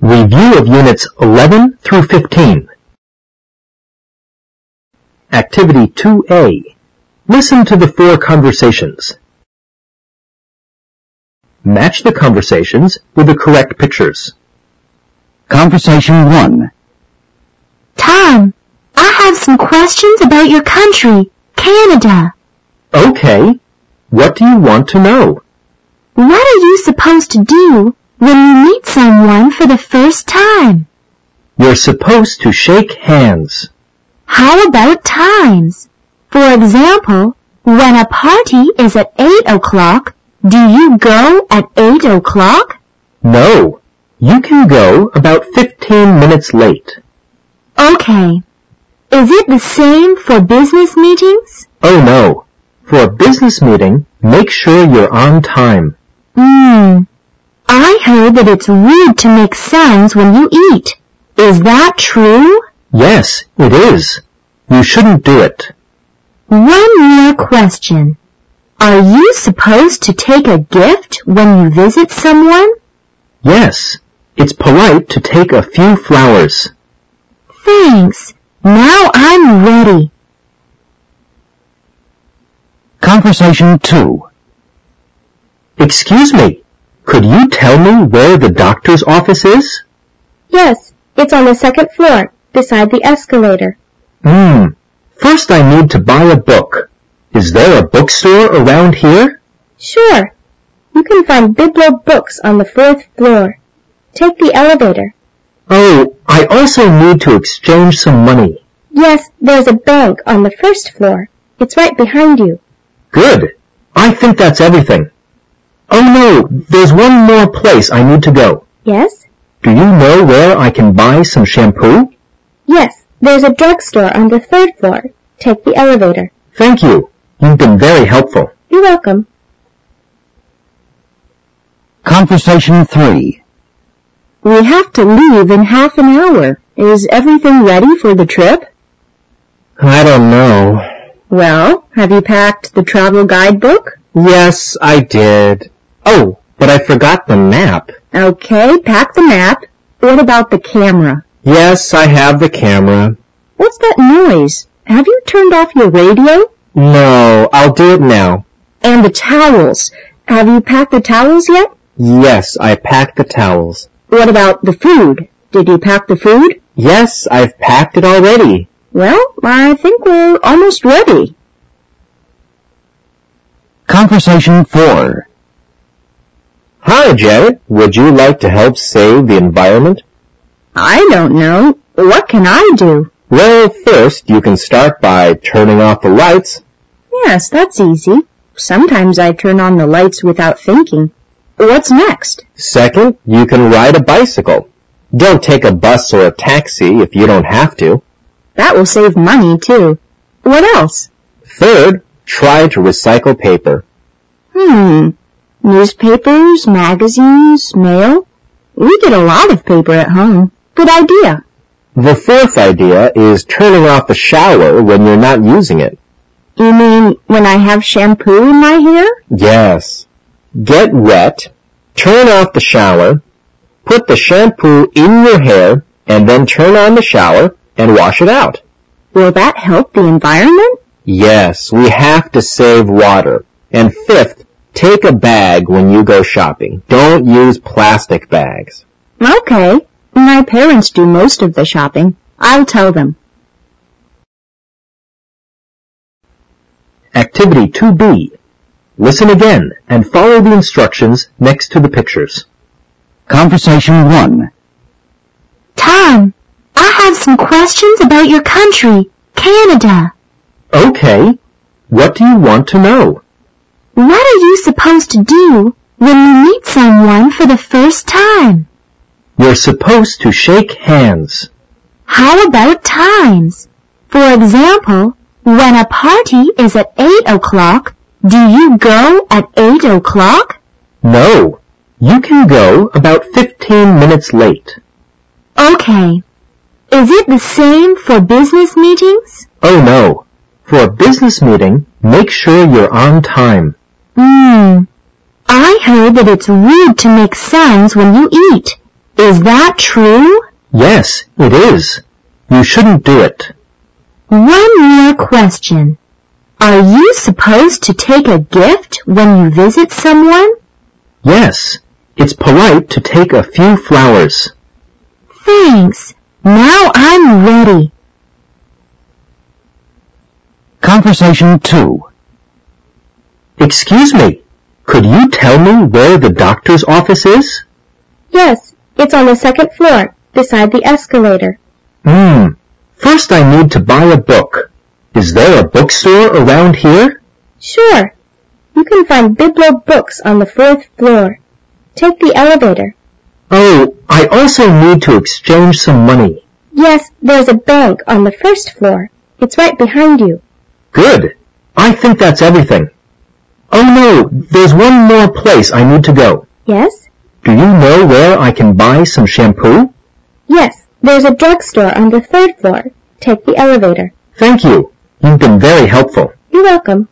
Review of Units 11 through 15. Activity 2A. Listen to the four conversations. Match the conversations with the correct pictures. Conversation 1. Tom, I have some questions about your country, Canada. Okay. What do you want to know? What are you supposed to do when you meet someone for the first time? You're supposed to shake hands. How about times? For example, when a party is at 8 o'clock, do you go at 8 o'clock? No. You can go about 15 minutes late. Okay. Is it the same for business meetings? Oh no. For a business meeting, make sure you're on time. I heard that it's rude to make sounds when you eat. Is that true? Yes, it is. You shouldn't do it. One more question. Are you supposed to take a gift when you visit someone? Yes, it's polite to take a few flowers. Thanks. Now I'm ready. Conversation 2. Excuse me, could you tell me where the doctor's office is? Yes, it's on the second floor, beside the escalator. First I need to buy a book. Is there a bookstore around here? Sure. You can find Biblo Books on the 4th floor. Take the elevator. Oh, I also need to exchange some money. Yes, there's a bank on the 1st floor. It's right behind you. Good. I think that's everything. Oh no, there's one more place I need to go. Yes? Do you know where I can buy some shampoo? Yes, there's a drugstore on the 3rd floor. Take the elevator. Thank you. You've been very helpful. You're welcome. Conversation 3. We have to leave in half an hour. Is everything ready for the trip? I don't know. Well, have you packed the travel guidebook? Yes, I did. Oh, but I forgot the map. Okay, pack the map. What about the camera? Yes, I have the camera. What's that noise? Have you turned off your radio? No, I'll do it now. And the towels. Have you packed the towels yet? Yes, I packed the towels. What about the food? Did you pack the food? Yes, I've packed it already. Well, I think we're almost ready. Conversation 4. Hi, Janet. Would you like to help save the environment? I don't know. What can I do? Well, first you can start by turning off the lights. Yes, that's easy. Sometimes I turn on the lights without thinking. What's next? Second, you can ride a bicycle. Don't take a bus or a taxi if you don't have to. That will save money, too. What else? Third, try to recycle paper. Newspapers, magazines, mail. We get a lot of paper at home. Good idea. The fourth idea is turning off the shower when you're not using it. You mean when I have shampoo in my hair? Yes. Get wet, turn off the shower, put the shampoo in your hair, and then turn on the shower and wash it out. Will that help the environment? Yes, we have to save water. And fifth, take a bag when you go shopping. Don't use plastic bags. Okay. My parents do most of the shopping. I'll tell them. Activity 2B. Listen again and follow the instructions next to the pictures. Conversation 1. Tom, I have some questions about your country, Canada. Okay. What do you want to know? What are you supposed to do when you meet someone for the first time? You're supposed to shake hands. How about times? For example, when a party is at 8 o'clock, do you go at 8 o'clock? No. You can go about 15 minutes late. Okay. Is it the same for business meetings? Oh no. For a business meeting, make sure you're on time. I heard that it's rude to make sounds when you eat. Is that true? Yes, it is. You shouldn't do it. One more question. Are you supposed to take a gift when you visit someone? Yes, it's polite to take a few flowers. Thanks. Now I'm ready. Conversation 2. Excuse me, could you tell me where the doctor's office is? Yes, it's on the second floor, beside the escalator. First I need to buy a book. Is there a bookstore around here? Sure. You can find Biblo Books on the 4th floor. Take the elevator. Oh, I also need to exchange some money. Yes, there's a bank on the 1st floor. It's right behind you. Good. I think that's everything. Oh no, there's one more place I need to go. Yes? Do you know where I can buy some shampoo? Yes, there's a drugstore on the 3rd floor. Take the elevator. Thank you. You've been very helpful. You're welcome.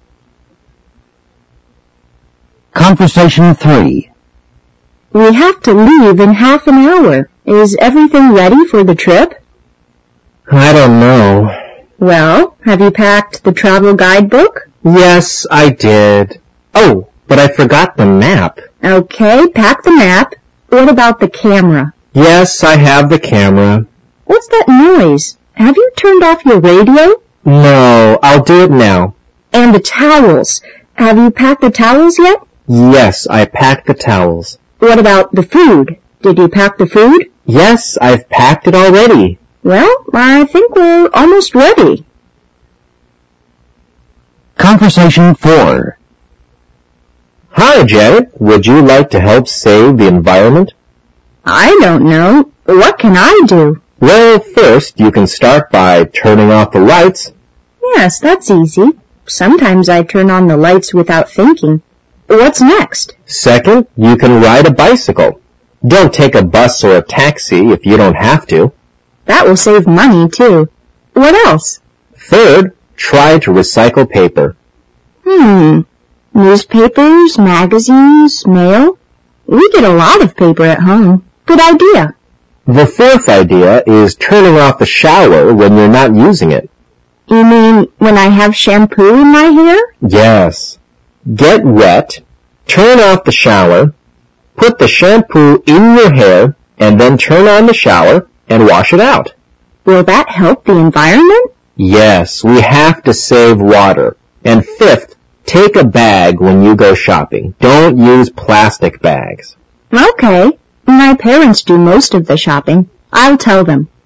Conversation 3. We have to leave in half an hour. Is everything ready for the trip? I don't know. Well, have you packed the travel guidebook? Yes, I did. Oh, but I forgot the map. Okay, pack the map. What about the camera? Yes, I have the camera. What's that noise? Have you turned off your radio? No, I'll do it now. And the towels. Have you packed the towels yet? Yes, I packed the towels. What about the food? Did you pack the food? Yes, I've packed it already. Well, I think we're almost ready. Conversation 4. Hi, Janet. Would you like to help save the environment? I don't know. What can I do? Well, first, you can start by turning off the lights. Yes, that's easy. Sometimes I turn on the lights without thinking. What's next? Second, you can ride a bicycle. Don't take a bus or a taxi if you don't have to. That will save money, too. What else? Third, try to recycle paper. Newspapers, magazines, mail. We get a lot of paper at home. Good idea. The fourth idea is turning off the shower when you're not using it. You mean when I have shampoo in my hair? Yes. Get wet, turn off the shower, put the shampoo in your hair, and then turn on the shower and wash it out. Will that help the environment? Yes, we have to save water. And fifth, take a bag when you go shopping. Don't use plastic bags. Okay. My parents do most of the shopping. I'll tell them.